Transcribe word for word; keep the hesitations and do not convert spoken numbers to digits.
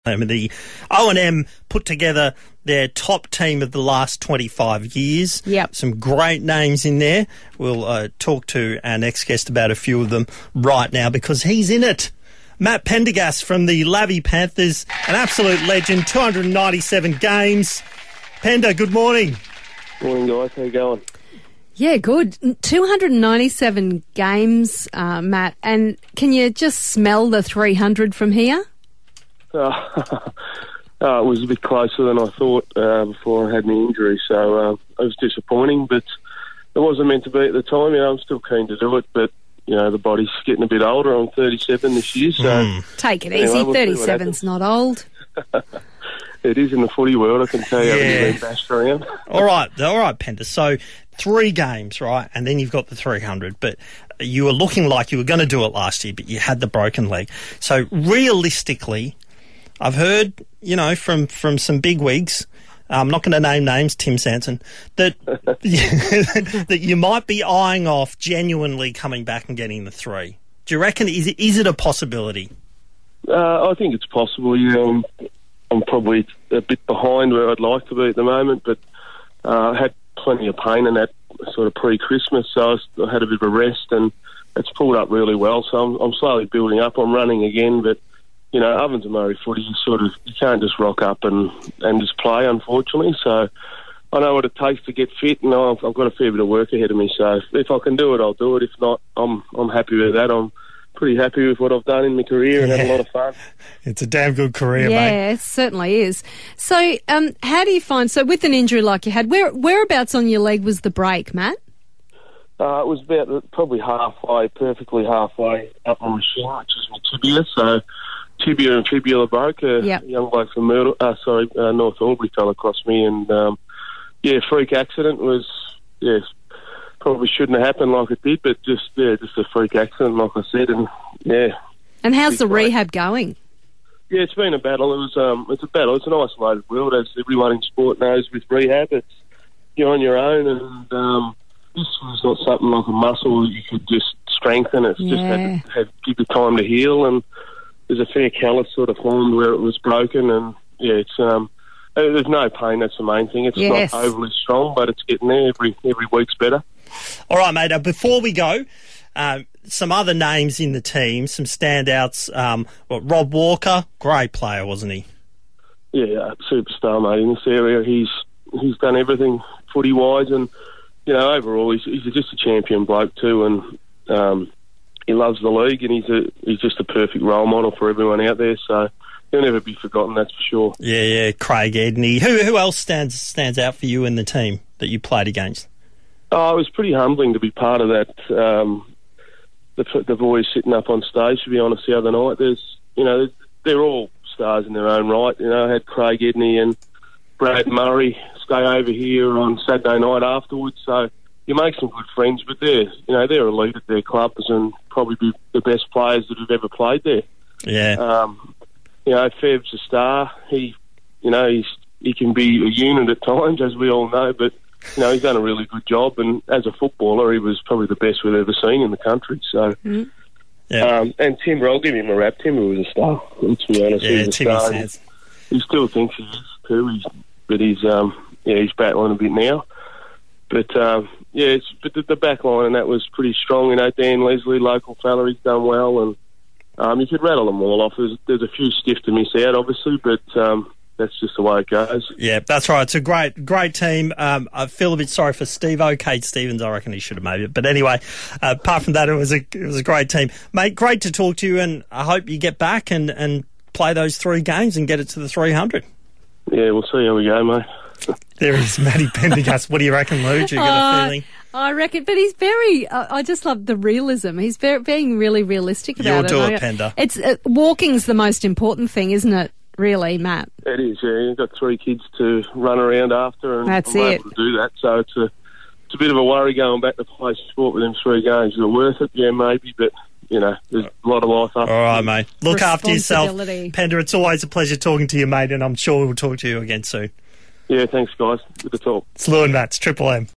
The O and M put together their top team of the last twenty-five years. Yep. Some great names in there. We'll uh, talk to our next guest about a few of them right now because he's in it. Matt Pendergast from the Lavey Panthers, an absolute legend, two hundred ninety-seven games. Pender, good morning. Morning, guys. How you going? Yeah, good. two hundred ninety-seven games, uh, Matt. And can you just smell the three hundred from here? Uh, uh, it was a bit closer than I thought uh, before I had my injury, so uh, it was disappointing, but it wasn't meant to be at the time. You know, I'm still keen to do it, but, you know, the body's getting a bit older. I'm thirty-seven this year, so... Mm. Take it anyway, easy, we'll thirty-seven's not old. It is in the footy world, I can tell you. Yeah. It's been bashed around. All right, all right, Pender. So three games, right, and then you've got the three hundred, but you were looking like you were going to do it last year, but you had the broken leg. So realistically... I've heard, you know, from, from some bigwigs, I'm not going to name names, Tim Sanson, that that you might be eyeing off genuinely coming back and getting the three. Do you reckon, is it, is it a possibility? Uh, I think it's possible. You know, I'm, I'm probably a bit behind where I'd like to be at the moment, but uh, I had plenty of pain in that sort of pre-Christmas, so I, was, I had a bit of a rest, and it's pulled up really well, so I'm, I'm slowly building up. I'm running again, but you know, ovens and Murray footy, you sort of, you can't just rock up and, and just play, unfortunately. So I know what it takes to get fit, and I've, I've got a fair bit of work ahead of me. So if, if I can do it, I'll do it. If not, I'm I'm happy with that. I'm pretty happy with what I've done in my career and yeah. had a lot of fun. It's a damn good career, yeah, mate. Yeah, it certainly is. So um, how do you find, so with an injury like you had, where whereabouts on your leg was the break, Matt? Uh, it was about probably halfway, perfectly halfway up my shin, which is my tibia, so... Tibia and fibula broke. A yep. young bloke from Myrtle, uh, sorry, uh, North Albury fell across me, and um, yeah, freak accident was yes, probably shouldn't have happened like it did, but just yeah, just a freak accident, like I said, and yeah. And how's the great. rehab going? Yeah, it's been a battle. It was um, it's a battle. It's an isolated world, as everyone in sport knows. With rehab, it's you're on your own, and um, this was not something like a muscle that you could just strengthen. It's yeah. just had, had give it time to heal, and there's a fair callus sort of formed where it was broken, and yeah, it's um, there's no pain. That's the main thing. It's yes. not overly strong, but it's getting there. Every every week's better. All right, mate. Uh, before we go, um, some other names in the team, some standouts. Um, well, Rob Walker, great player, wasn't he? Yeah, superstar, mate. In this area, he's he's done everything footy wise, and you know, overall, he's he's just a champion bloke too, and um. He loves the league, and he's a he's just a perfect role model for everyone out there. So he'll never be forgotten, that's for sure. Yeah, yeah. Craig Edney. Who who else stands stands out for you in the team that you played against? Oh, it was pretty humbling to be part of that. Um, the the boys sitting up on stage, to be honest, the other night. There's you know they're all stars in their own right. You know, I had Craig Edney and Brad Murray stay over here on Saturday night afterwards. So you make some good friends, but they're you know they're elite at their clubs and probably be the best players that have ever played there. Yeah. Um, you know, Fev's a star. He, you know, he's he can be a unit at times, as we all know, but you know he's done a really good job. And as a footballer, he was probably the best we've ever seen in the country. So, mm. yeah. Um, and Timber, I'll give him a rap. Timber was a star. Let's be honest, yeah, he's a Timmy star. says. He still thinks he is too. He's, but he's um, yeah, he's battling a bit now. But um, yeah, it's, but the, the back line and that was pretty strong. You know, Dan Leslie, local fella, he's done well, and um, you could rattle them all off. There's, there's a few stiff to miss out, obviously, but um, that's just the way it goes. Yeah, that's right. It's a great, great team. Um, I feel a bit sorry for Steve-O. Kate Stevens, I reckon he should have made it. But anyway, uh, apart from that, it was a it was a great team, mate. Great to talk to you, and I hope you get back and, and play those three games and get it to the three hundred. Yeah, we'll see how we go, mate. There is Matty Pendergast. What do you reckon, Lou? Do you get uh, a feeling? I reckon, but he's very, uh, I just love the realism. He's very, being really realistic about You'll it. do I, it, Pender. It's, uh, walking's the most important thing, isn't it, really, Matt? It is, yeah. You've got three kids to run around after, and That's I'm it. able to do that. So it's a, it's a bit of a worry going back to play sport with them three games. Is it worth it? Yeah, maybe, but you know, there's a lot of life up. All right, mate. Look after yourself. Responsibility. Pender, it's always a pleasure talking to you, mate, and I'm sure we'll talk to you again soon. Yeah, thanks, guys. Good to talk. It's Lou and Matt's Triple M.